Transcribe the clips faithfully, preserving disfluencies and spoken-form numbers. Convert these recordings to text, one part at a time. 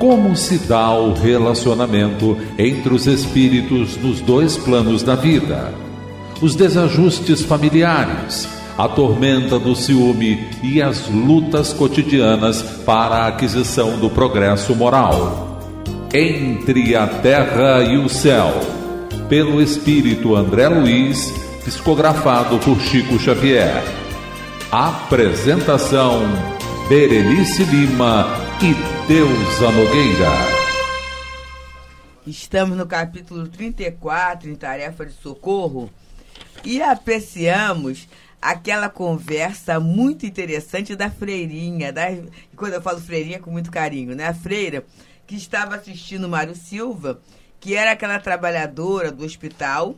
Como se dá o relacionamento entre os espíritos nos dois planos da vida? Os desajustes familiares, a tormenta do ciúme e as lutas cotidianas para a aquisição do progresso moral. Entre a Terra e o Céu, pelo espírito André Luiz, psicografado por Chico Xavier. Apresentação: Berenice Lima e Deusa Nogueira. Estamos no capítulo trinta e quatro, em Tarefa de Socorro, e apreciamos aquela conversa muito interessante da freirinha, da, quando eu falo freirinha com muito carinho, né? A freira que estava assistindo Mário Silva, que era aquela trabalhadora do hospital,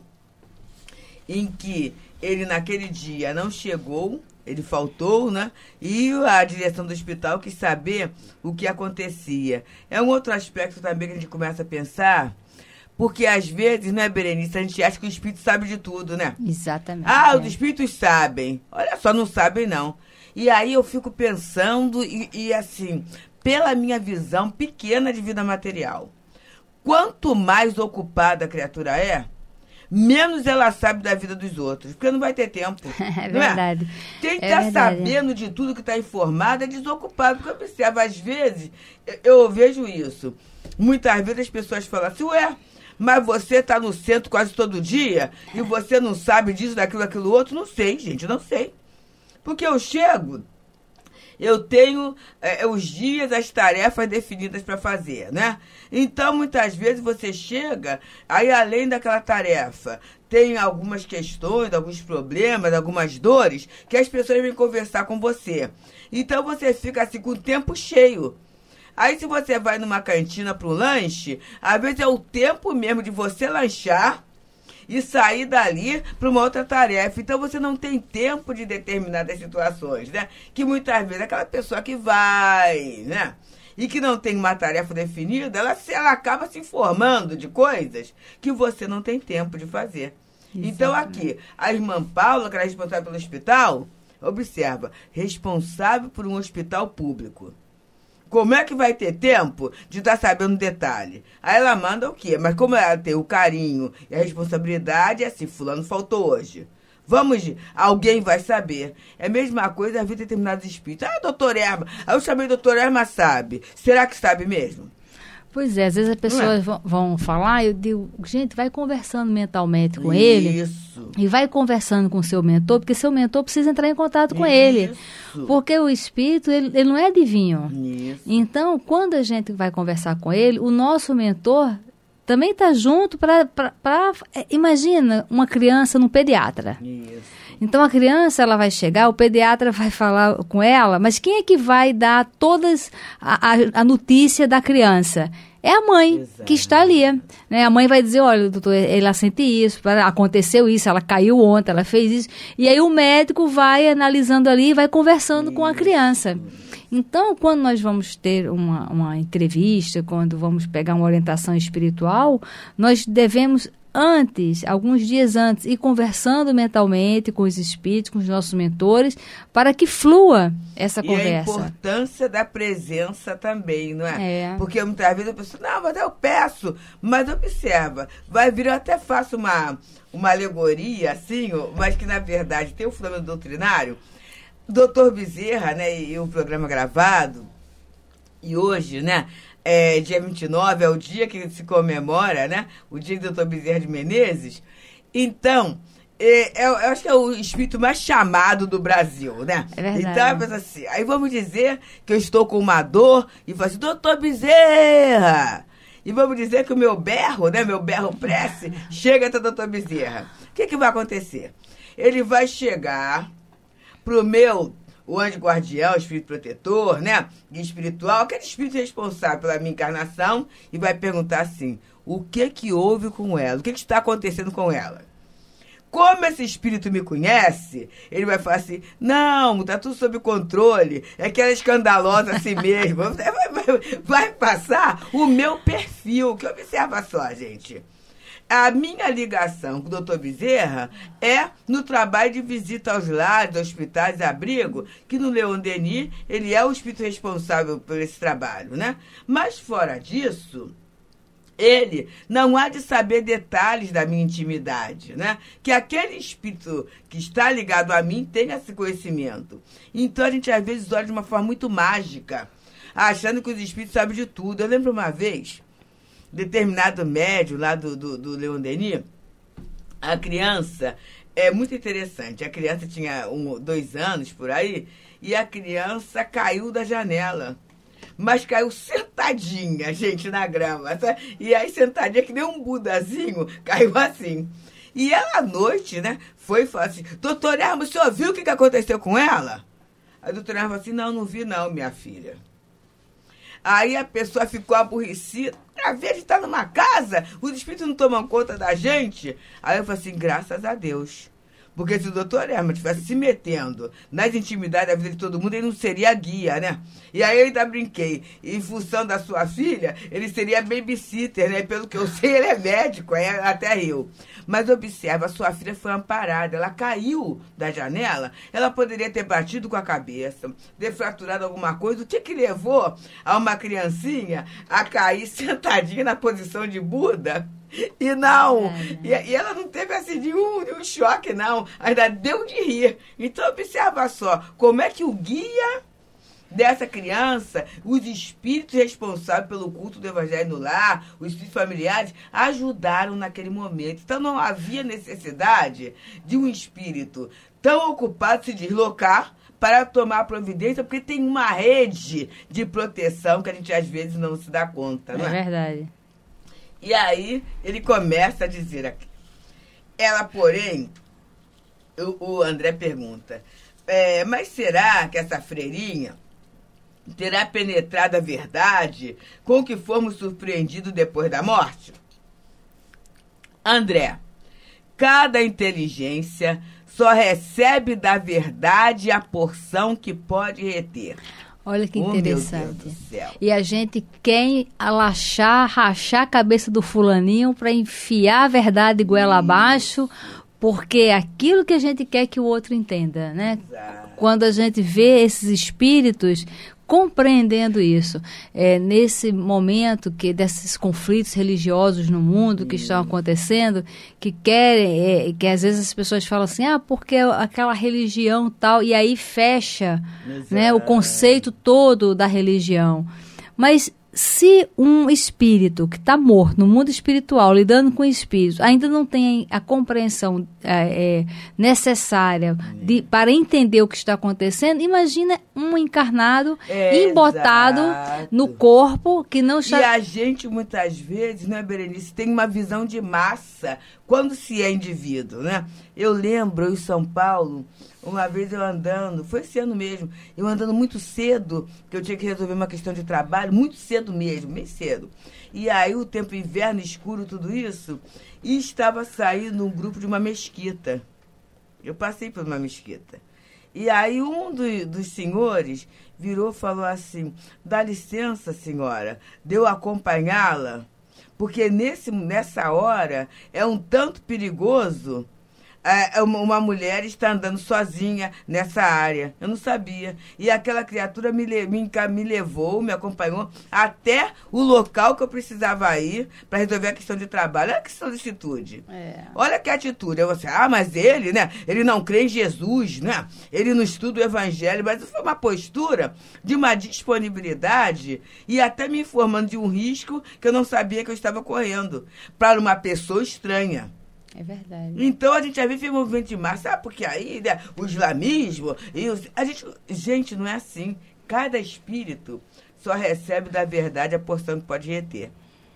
em que ele naquele dia não chegou, ele faltou, né? E a direção do hospital quis saber o que acontecia. É um outro aspecto também que a gente começa a pensar, porque às vezes, não é, Berenice, a gente acha que o espírito sabe de tudo, né? Exatamente. Ah, é. Os espíritos sabem. Olha só, não sabem, não. E aí eu fico pensando, e, e assim, pela minha visão pequena de vida material, quanto mais ocupada a criatura é, menos ela sabe da vida dos outros, porque não vai ter tempo. É verdade. É? Quem está é sabendo de tudo que está informado é desocupado, porque eu observo, às vezes, eu, eu vejo isso. Muitas vezes as pessoas falam assim, ué, mas você está no centro quase todo dia e você não sabe disso, daquilo, daquilo outro? Não sei, gente, não sei. Porque eu chego, eu tenho é, os dias, as tarefas definidas para fazer, né? Então, muitas vezes você chega, aí além daquela tarefa, tem algumas questões, alguns problemas, algumas dores, que as pessoas vêm conversar com você. Então, você fica assim com o tempo cheio. Aí, se você vai numa cantina para o lanche, às vezes é o tempo mesmo de você lanchar e sair dali para uma outra tarefa. Então, você não tem tempo de determinadas situações, né? Que muitas vezes aquela pessoa que vai, né? E que não tem uma tarefa definida, ela, ela acaba se informando de coisas que você não tem tempo de fazer. Exatamente. Então, aqui, a irmã Paula, que era responsável pelo hospital, observa, responsável por um hospital público. Como é que vai ter tempo de estar sabendo detalhe? Aí ela manda o quê? Mas como ela tem o carinho e a responsabilidade, é assim, fulano faltou hoje. Vamos, alguém vai saber. É a mesma coisa a vida de determinados espíritos. Ah, doutor Erma, aí eu chamei doutor Erma, sabe. Será que sabe mesmo? Pois é, às vezes as pessoas é? vão, vão falar, eu digo, gente, vai conversando mentalmente com ele. Isso. E vai conversando com o seu mentor, porque seu mentor precisa entrar em contato com ele. Porque o espírito, ele, ele não é adivinho. Isso. Então, quando a gente vai conversar com ele, o nosso mentor também está junto para... Imagina uma criança no pediatra. Isso. Então, a criança, ela vai chegar, o pediatra vai falar com ela, mas quem é que vai dar todas a, a, a notícia da criança? É a mãe. Exato. Que está ali, né? A mãe vai dizer, olha, doutor, ela sente isso, aconteceu isso, ela caiu ontem, ela fez isso. E aí o médico vai analisando ali e vai conversando isso. com a criança. Então, quando nós vamos ter uma, uma entrevista, quando vamos pegar uma orientação espiritual, nós devemos antes, alguns dias antes, ir conversando mentalmente com os espíritos, com os nossos mentores, para que flua essa e conversa. E a importância da presença também, não é? É. Porque muitas vezes a pessoa, não, mas eu peço, mas observa, vai vir, eu até faço uma, uma alegoria, assim, mas que na verdade tem o fundamento doutrinário. Doutor Bezerra, né, e o programa gravado, e hoje, né, É, dia vinte e nove é o dia que se comemora, né? O dia do doutor Bezerra de Menezes. Então, é, é, eu acho que é o espírito mais chamado do Brasil, né? É verdade. Então, eu penso assim, aí vamos dizer que eu estou com uma dor e falo assim, doutor Bezerra! E vamos dizer que o meu berro, né? Meu berro prece, chega até o doutor Bezerra. O que, que vai acontecer? Ele vai chegar pro meu... o anjo guardião, o espírito protetor, né? Guia espiritual, aquele espírito responsável pela minha encarnação, e vai perguntar assim, o que que houve com ela? O que que está acontecendo com ela? Como esse espírito me conhece, ele vai falar assim, não, tá tudo sob controle, é que ela é escandalosa assim mesmo. Vai, vai, vai passar o meu perfil, que observa só, gente. A minha ligação com o doutor Bezerra é no trabalho de visita aos lares, hospitais e abrigo, que no Leon Denis ele é o espírito responsável por esse trabalho, né? Mas fora disso, ele não há de saber detalhes da minha intimidade, né? Que aquele espírito que está ligado a mim tenha esse conhecimento. Então a gente às vezes olha de uma forma muito mágica, achando que os espíritos sabem de tudo. Eu lembro uma vez, determinado médium lá do, do, do Leon Denis, a criança, é muito interessante, a criança tinha um, dois anos por aí, e a criança caiu da janela. Mas caiu sentadinha, gente, na grama. Sabe? E aí, sentadinha, que nem um budazinho, caiu assim. E ela, à noite, né, foi e falou assim, doutor Erma, o senhor viu o que, que aconteceu com ela? A doutora Erma falou assim, não, não vi não, minha filha. Aí a pessoa ficou aborrecida. Pra ver, a gente tá numa casa, os espíritos não tomam conta da gente. Aí eu falei assim, graças a Deus. Porque se o doutor Herman estivesse se metendo nas intimidades da vida de todo mundo, ele não seria guia, né? E aí eu ainda brinquei. Em função da sua filha, ele seria babysitter, né? Pelo que eu sei, ele é médico, é até eu. Mas observa, a sua filha foi amparada. Ela caiu da janela, ela poderia ter batido com a cabeça, ter fraturado alguma coisa. O que que levou a uma criancinha a cair sentadinha na posição de Buda? E não, é. e, e ela não teve assim nenhum, nenhum choque, não. Ainda deu de rir. Então, observa só, como é que o guia dessa criança, os espíritos responsáveis pelo culto do Evangelho no lar, os espíritos familiares, ajudaram naquele momento. Então, não havia necessidade de um espírito tão ocupado se deslocar para tomar providência, porque tem uma rede de proteção que a gente às vezes não se dá conta, não é? É verdade. E aí, ele começa a dizer aqui. Ela, porém, o, o André pergunta, é, mas será que essa freirinha terá penetrado a verdade com que fomos surpreendidos depois da morte? André, cada inteligência só recebe da verdade a porção que pode reter. Olha que Oh, interessante. meu Deus do céu. E a gente quer alachar, rachar a cabeça do fulaninho para enfiar a verdade goela abaixo, porque é aquilo que a gente quer que o outro entenda, né? Exato. Quando a gente vê esses espíritos compreendendo isso, é, nesse momento que desses conflitos religiosos no mundo que estão acontecendo, que querem, é, que às vezes as pessoas falam assim, ah, porque aquela religião tal, e aí fecha, né, o conceito todo da religião. Mas se um espírito que está morto no mundo espiritual, lidando com espíritos, ainda não tem a compreensão é, é, necessária de, para entender o que está acontecendo, imagina um encarnado É, embotado exato. no corpo que não está... E a gente, muitas vezes, né, Berenice, tem uma visão de massa quando se é indivíduo, né? Eu lembro, eu em São Paulo, uma vez eu andando, foi esse ano mesmo, eu andando muito cedo, que eu tinha que resolver uma questão de trabalho, muito cedo mesmo, bem cedo. E aí o tempo inverno, escuro, tudo isso, e estava saindo um grupo de uma mesquita. Eu passei por uma mesquita. E aí um do, dos senhores virou e falou assim, dá licença, senhora, de eu acompanhá-la, porque nesse, nessa hora é um tanto perigoso é, uma, uma mulher está andando sozinha nessa área. Eu não sabia. E aquela criatura me, me, me levou, me acompanhou até o local que eu precisava ir para resolver a questão de trabalho. Olha a questão de atitude. É. Olha que atitude. Eu vou assim, ah, mas ele, né? Ele não crê em Jesus, né? Ele não estuda o Evangelho. Mas isso foi uma postura de uma disponibilidade e até me informando de um risco que eu não sabia que eu estava correndo para uma pessoa estranha. É verdade. Então a gente às vezes vê movimento de massa, sabe? Porque aí, né, o islamismo, e os, a gente, gente, não é assim. Cada espírito só recebe da verdade a porção que pode reter.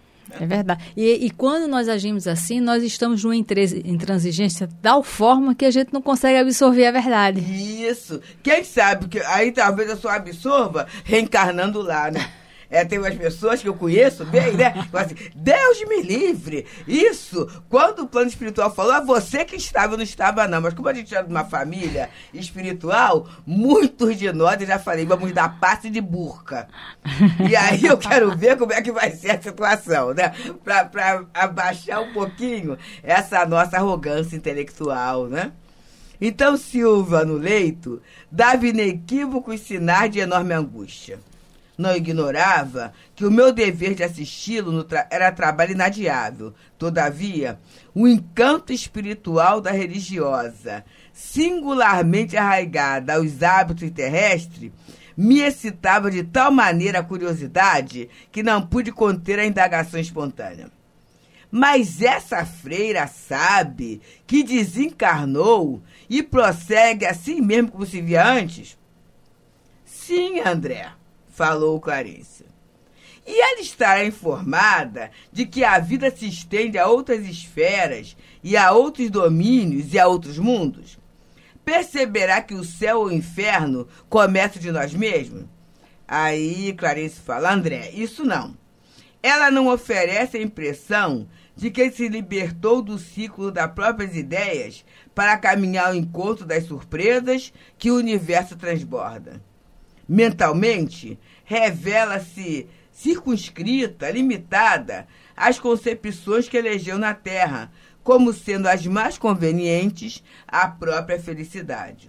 É verdade. E, e quando nós agimos assim, nós estamos numa intransigência de tal forma que a gente não consegue absorver a verdade. Isso. Quem sabe que aí talvez eu só absorva reencarnando lá, né? É, tem umas pessoas que eu conheço bem, né? Assim, Deus me livre. Isso, quando o plano espiritual falou, é você que estava, eu não estava não. Mas como a gente é de uma família espiritual, muitos de nós, eu já falei, vamos dar passe de burca. E aí eu quero ver como é que vai ser a situação, né? Pra, pra abaixar um pouquinho essa nossa arrogância intelectual, né? Então Silva, no leito, dava inequívocos sinais de enorme angústia. Não ignorava que o meu dever de assisti-lo no tra- era trabalho inadiável. Todavia, o encanto espiritual da religiosa, singularmente arraigada aos hábitos terrestres, me excitava de tal maneira a curiosidade que não pude conter a indagação espontânea. Mas essa freira sabe que desencarnou e prossegue assim mesmo como se via antes? Sim, André, falou Clarice. E ela estará informada de que a vida se estende a outras esferas e a outros domínios e a outros mundos? Perceberá que o céu ou o inferno começam de nós mesmos? Aí Clarice fala, André, isso não. Ela não oferece a impressão de que se libertou do ciclo das próprias ideias para caminhar ao encontro das surpresas que o universo transborda. Mentalmente, revela-se circunscrita, limitada às concepções que elegeu na Terra, como sendo as mais convenientes à própria felicidade.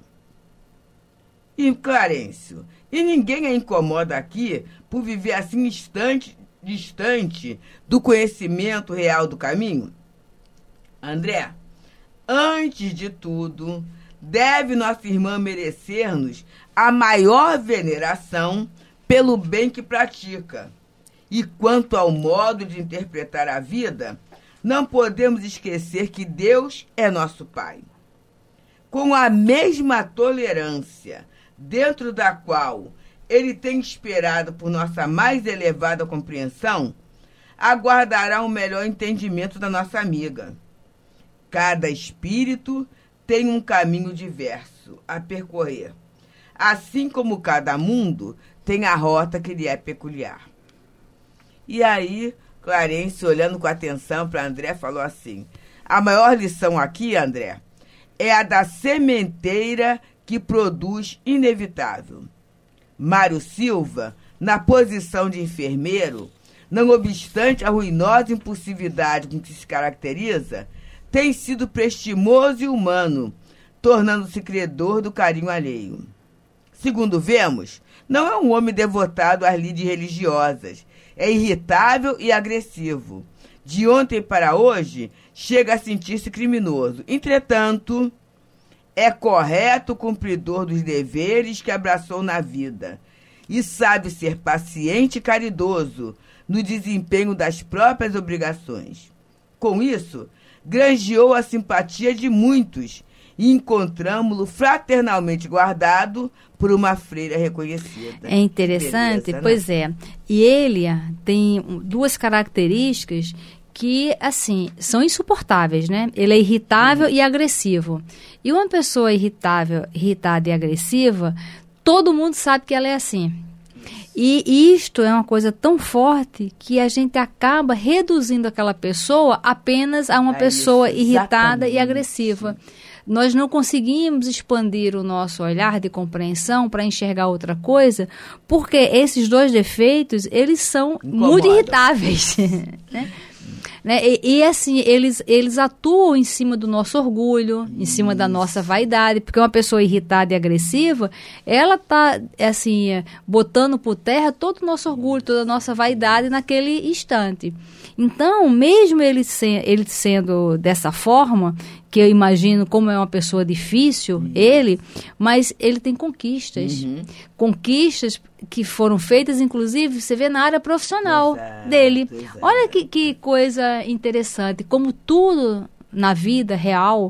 E Clarencio, e ninguém a incomoda aqui por viver assim instante, distante do conhecimento real do caminho? André, antes de tudo, deve nossa irmã merecer-nos a maior veneração pelo bem que pratica. E quanto ao modo de interpretar a vida, não podemos esquecer que Deus é nosso Pai. Com a mesma tolerância dentro da qual Ele tem esperado por nossa mais elevada compreensão, aguardará um melhor entendimento da nossa amiga. Cada espírito tem um caminho diverso a percorrer, assim como cada mundo tem a rota que lhe é peculiar. E aí, Clarencio, olhando com atenção para André, falou assim, a maior lição aqui, André, é a da sementeira que produz inevitável. Mário Silva, na posição de enfermeiro, não obstante a ruinosa impulsividade com que se caracteriza, tem sido prestimoso e humano, tornando-se credor do carinho alheio. Segundo vemos, não é um homem devotado às lides religiosas, é irritável e agressivo. De ontem para hoje, chega a sentir-se criminoso. Entretanto, é correto cumpridor dos deveres que abraçou na vida e sabe ser paciente e caridoso no desempenho das próprias obrigações. Com isso, granjeou a simpatia de muitos e encontramo-lo fraternalmente guardado por uma freira reconhecida. É interessante, beleza, pois né? é. E ele tem duas características que, assim, são insuportáveis, né? Ele é irritável uhum. e agressivo. E uma pessoa irritável, irritada e agressiva, todo mundo sabe que ela é assim. E isto é uma coisa tão forte que a gente acaba reduzindo aquela pessoa apenas a uma é pessoa isso, irritada e agressiva. Nós não conseguimos expandir o nosso olhar de compreensão para enxergar outra coisa, porque esses dois defeitos, eles são Incomoda. muito irritáveis, né? Né? E, e assim, eles, eles atuam em cima do nosso orgulho, em cima Isso. da nossa vaidade, porque uma pessoa irritada e agressiva, ela está, assim, botando por terra todo o nosso orgulho, toda a nossa vaidade naquele instante. Então, mesmo ele, se, ele sendo dessa forma, que eu imagino como é uma pessoa difícil, uhum. ele, mas ele tem conquistas. Uhum. Conquistas que foram feitas, inclusive, você vê na área profissional exato, dele. Exato. Olha que, que coisa interessante, como tudo na vida real,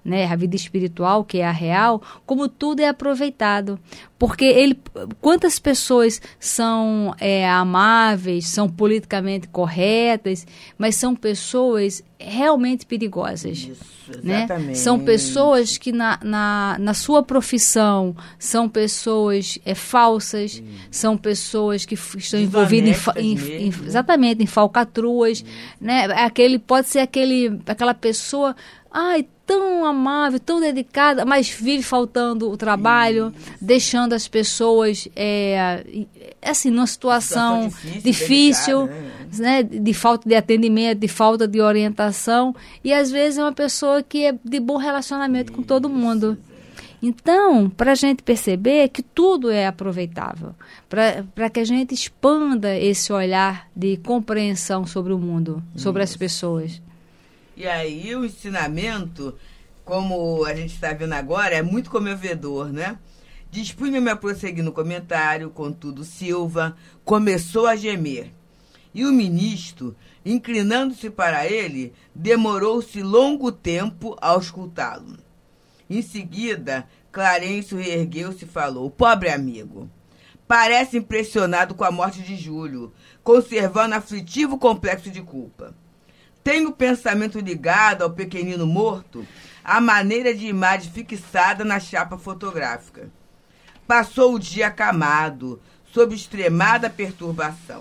né, a vida espiritual, que é a real, como tudo é aproveitado. Porque ele, quantas pessoas são é, amáveis, são politicamente corretas, mas são pessoas realmente perigosas. Isso, Né? exatamente. São pessoas que na, na, na sua profissão são pessoas é, falsas, hum. são pessoas que f- estão envolvidas em, fa- em, em, exatamente, em falcatruas. Né? Aquele, pode ser aquele, aquela pessoa... Ai, tão amável, tão dedicada, mas vive faltando o trabalho, Isso. deixando as pessoas é, assim, numa situação, situação difícil, difícil delicada, né? Né? De falta de atendimento, de falta de orientação, e às vezes é uma pessoa que é de bom relacionamento Isso. com todo mundo. Então, para a gente perceber que tudo é aproveitável, para que a gente expanda esse olhar de compreensão sobre o mundo, sobre Isso. as pessoas. E aí o ensinamento, como a gente está vendo agora, é muito comovedor, né? Dispunha-me a prosseguir no comentário, contudo Silva começou a gemer. E o ministro, inclinando-se para ele, demorou-se longo tempo a escutá-lo. Em seguida, Clarencio reergueu-se e falou: pobre amigo, parece impressionado com a morte de Júlio, conservando aflitivo complexo de culpa. Tem o pensamento ligado ao pequenino morto, à maneira de imagem fixada na chapa fotográfica. Passou o dia acamado, sob extremada perturbação.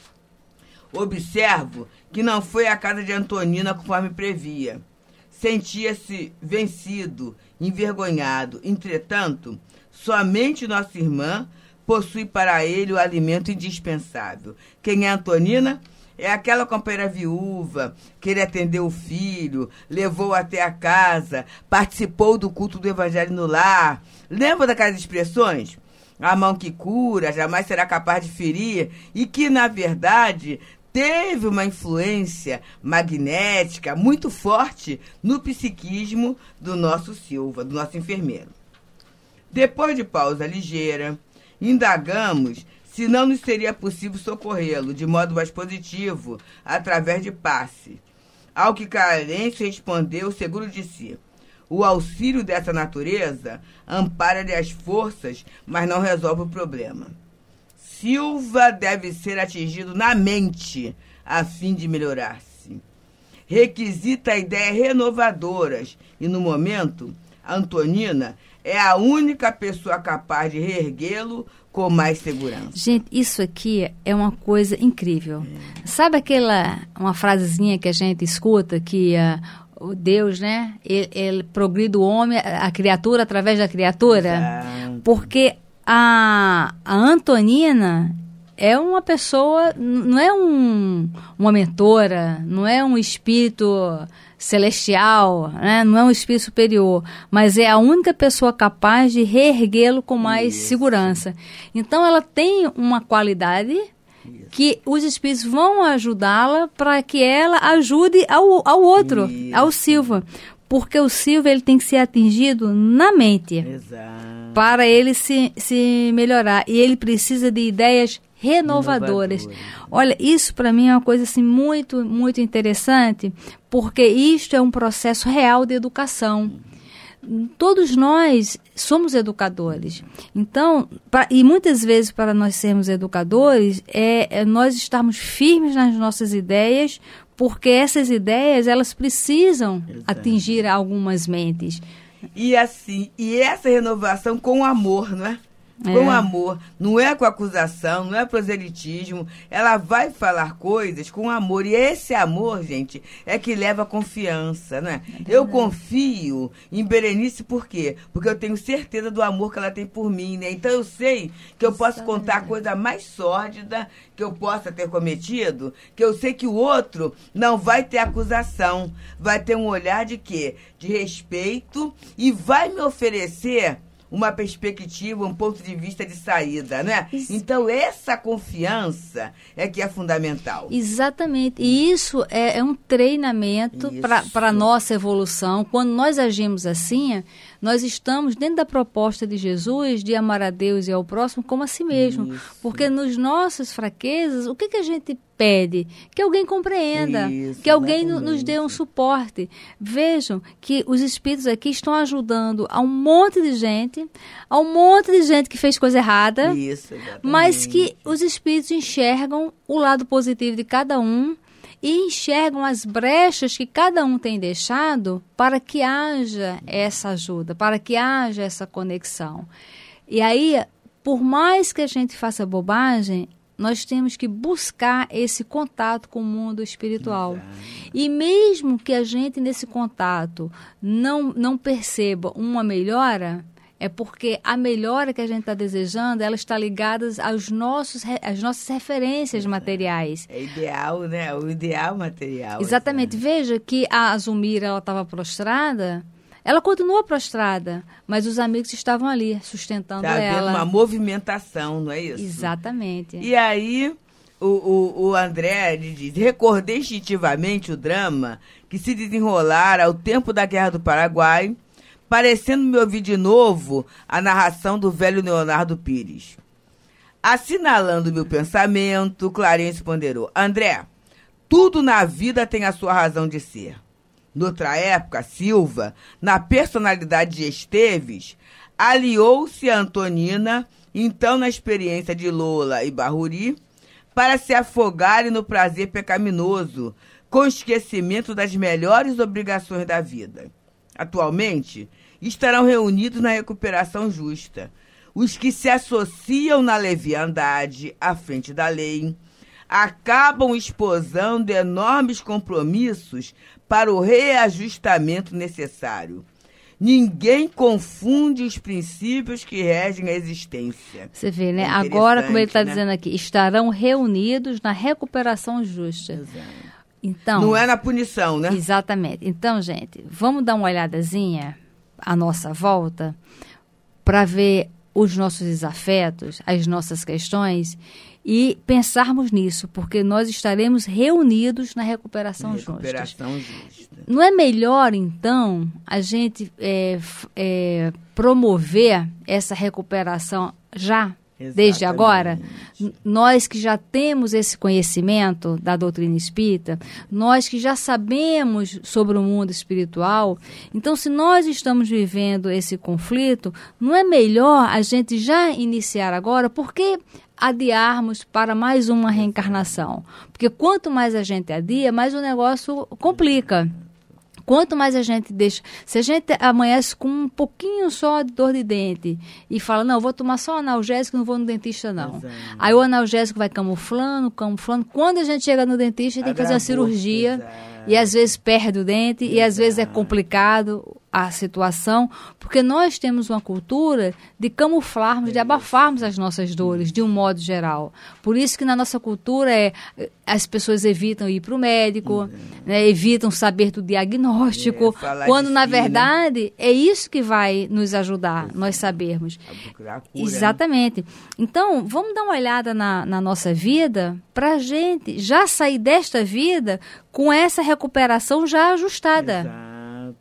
Observo que não foi à casa de Antonina conforme previa. Sentia-se vencido, envergonhado. Entretanto, somente nossa irmã possui para ele o alimento indispensável. Quem é Antonina? É aquela companheira viúva que ele atendeu o filho, levou até a casa, participou do culto do evangelho no lar. Lembra daquelas expressões? A mão que cura jamais será capaz de ferir, e que, na verdade, teve uma influência magnética muito forte no psiquismo do nosso Silva, do nosso enfermeiro. Depois de pausa ligeira, indagamos se não nos seria possível socorrê-lo de modo mais positivo, através de passe. Ao que Clarencio respondeu seguro de si: o auxílio dessa natureza ampara-lhe as forças, mas não resolve o problema. Silva deve ser atingido na mente, a fim de melhorar-se. Requisita ideias renovadoras, e no momento, Antonina é a única pessoa capaz de reerguê-lo com mais segurança. Gente, isso aqui é uma coisa incrível. É. Sabe aquela, uma frasezinha que a gente escuta, que uh, o Deus, né, ele, ele progride o homem, a criatura através da criatura? Exato. Porque a, a Antonina é uma pessoa, não é um, uma mentora, não é um espírito celestial, né? Não é um espírito superior, mas é a única pessoa capaz de reerguê-lo com mais Isso. segurança. Então ela tem uma qualidade Isso. que os espíritos vão ajudá-la para que ela ajude ao, ao outro, Isso. ao Silva. Porque o Silva ele tem que ser atingido na mente. Exato. Para ele se, se melhorar. E ele precisa de ideias renovadoras. Renovadora. Olha, isso para mim é uma coisa assim muito, muito interessante, porque isto é um processo real de educação. Todos nós somos educadores. Então, pra, e muitas vezes para nós sermos educadores, é, é nós estarmos firmes nas nossas ideias, porque essas ideias, elas precisam Exato. Atingir algumas mentes. E assim, e essa renovação com amor, não é? Com é. amor, não é com acusação, não é proselitismo. Ela vai falar coisas com amor. E esse amor, gente, é que leva a confiança, né? É eu confio em Berenice por quê? Porque eu tenho certeza do amor que ela tem por mim, né? Então eu sei que eu posso Isso contar é. a coisa mais sórdida que eu possa ter cometido, que eu sei que o outro não vai ter acusação, vai ter um olhar de quê? De respeito, e vai me oferecer uma perspectiva, um ponto de vista de saída, né? Isso. Então, essa confiança é que é fundamental. Exatamente. E isso é, é um treinamento para a nossa evolução. Quando nós agimos assim, nós estamos dentro da proposta de Jesus de amar a Deus e ao próximo como a si mesmo. Isso. Porque nos nossas fraquezas, o que, que a gente pede? Que alguém compreenda, Isso, que alguém no, nos dê um suporte. Vejam que os espíritos aqui estão ajudando a um monte de gente, a um monte de gente que fez coisa errada, Isso, mas que os espíritos enxergam o lado positivo de cada um e enxergam as brechas que cada um tem deixado para que haja essa ajuda, para que haja essa conexão. E aí, por mais que a gente faça bobagem, nós temos que buscar esse contato com o mundo espiritual. Exato. E mesmo que a gente, nesse contato, não, não perceba uma melhora, é porque a melhora que a gente está desejando, ela está ligada aos nossos, às nossas referências materiais. É ideal, né? O ideal material. Exatamente. Essa. Veja que a Azumira, ela estava prostrada, ela continua prostrada, mas os amigos estavam ali, sustentando tá ela. Uma movimentação, não é isso? Exatamente. E aí, o, o, o André ele diz, recordei instintivamente o drama que se desenrolara ao tempo da Guerra do Paraguai, parecendo-me ouvir de novo a narração do velho Leonardo Pires. Assinalando meu pensamento, Clarence ponderou. André, tudo na vida tem a sua razão de ser. Noutra época, Silva, na personalidade de Esteves, aliou-se a Antonina, então na experiência de Lola e Barruri, para se afogarem no prazer pecaminoso, com esquecimento das melhores obrigações da vida. Atualmente, estarão reunidos na recuperação justa, os que se associam na leviandade à frente da lei, acabam esposando enormes compromissos para o reajustamento necessário. Ninguém confunde os princípios que regem a existência. Você vê, né? É agora, como ele está né? dizendo aqui, estarão reunidos na recuperação justa. Exato. Então, não é na punição, né? Exatamente. Então, gente, vamos dar uma olhadazinha à nossa volta para ver os nossos desafetos, as nossas questões e pensarmos nisso, porque nós estaremos reunidos na recuperação, na recuperação justa. justa. Não é melhor, então, a gente é, é, promover essa recuperação já? Exatamente. Desde agora, nós que já temos esse conhecimento da doutrina espírita, nós que já sabemos sobre o mundo espiritual, então se nós estamos vivendo esse conflito, não é melhor a gente já iniciar agora? Por que adiarmos para mais uma reencarnação? Porque quanto mais a gente adia, mais o negócio complica. Quanto mais a gente deixa... Se a gente amanhece com um pouquinho só de dor de dente e fala, não, vou tomar só analgésico, não vou no dentista, não. Exato. Aí o analgésico vai camuflando, camuflando. Quando a gente chega no dentista, tem que fazer uma cirurgia. Exato. E às vezes perde o dente. Exato. E às vezes é complicado a situação, porque nós temos uma cultura de camuflarmos, de abafarmos as nossas dores, de um modo geral. Por isso que na nossa cultura é, as pessoas evitam ir para o médico, né, evitam saber do diagnóstico, é, quando na verdade é isso que vai nos ajudar, nós sabermos. A cura, exatamente. Né? Então, vamos dar uma olhada na, na nossa vida para a gente já sair desta vida com essa recuperação já ajustada. Exato.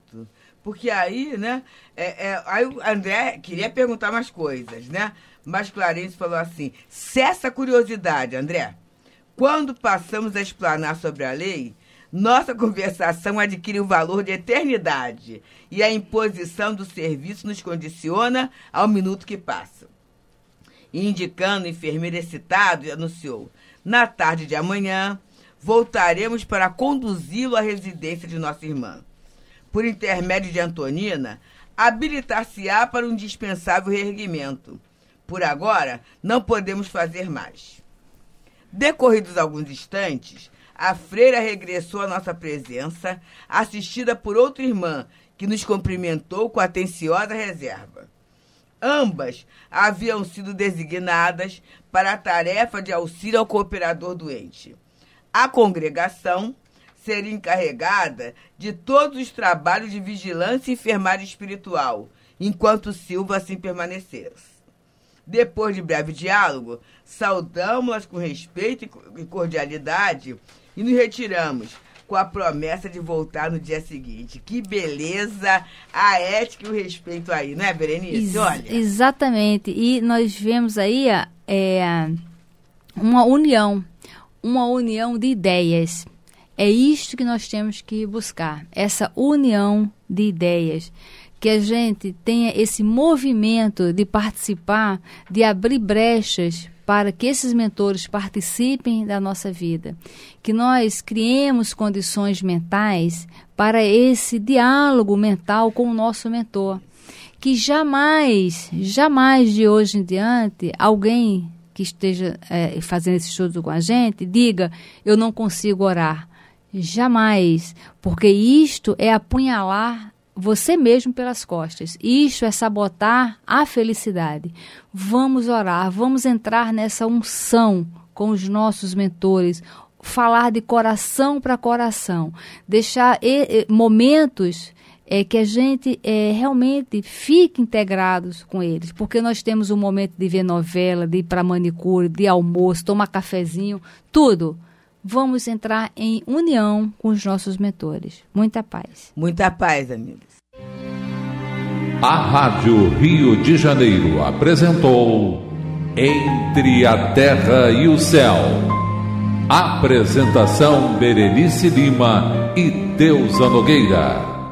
Porque aí, né, é, é, aí o André queria perguntar mais coisas, né? Mas Clarence falou assim, cessa a curiosidade, André. Quando passamos a explanar sobre a lei, nossa conversação adquire o valor de eternidade e a imposição do serviço nos condiciona ao minuto que passa. E indicando o enfermeiro excitado, anunciou, na tarde de amanhã, voltaremos para conduzi-lo à residência de nossa irmã. Por intermédio de Antonina, habilitar-se-á para um indispensável reerguimento. Por agora, não podemos fazer mais. Decorridos alguns instantes, a freira regressou à nossa presença, assistida por outra irmã, que nos cumprimentou com atenciosa reserva. Ambas haviam sido designadas para a tarefa de auxílio ao cooperador doente. A congregação seria encarregada de todos os trabalhos de vigilância e enfermagem espiritual, enquanto Silva assim permanecesse. Depois de breve diálogo, saudamos-las com respeito e cordialidade e nos retiramos com a promessa de voltar no dia seguinte. Que beleza, a ética e o respeito aí, não é, Berenice? Ex- Olha. Exatamente. E nós vemos aí é, uma união, uma união de ideias. É isto que nós temos que buscar, essa união de ideias. Que a gente tenha esse movimento de participar, de abrir brechas para que esses mentores participem da nossa vida. Que nós criemos condições mentais para esse diálogo mental com o nosso mentor. Que jamais, jamais de hoje em diante, alguém que esteja é, fazendo esse estudo com a gente, diga, eu não consigo orar. Jamais, porque isto é apunhalar você mesmo pelas costas. Isto é sabotar a felicidade. Vamos orar, vamos entrar nessa unção com os nossos mentores, falar de coração para coração, deixar e, e, momentos é, que a gente é, realmente fique integrados com eles, porque nós temos um momento de ver novela, de ir para manicure, de almoço, tomar cafezinho, tudo. Vamos entrar em união com os nossos mentores. Muita paz. Muita paz, amigos. A Rádio Rio de Janeiro apresentou Entre a Terra e o Céu. Apresentação Berenice Lima e Deusa Nogueira.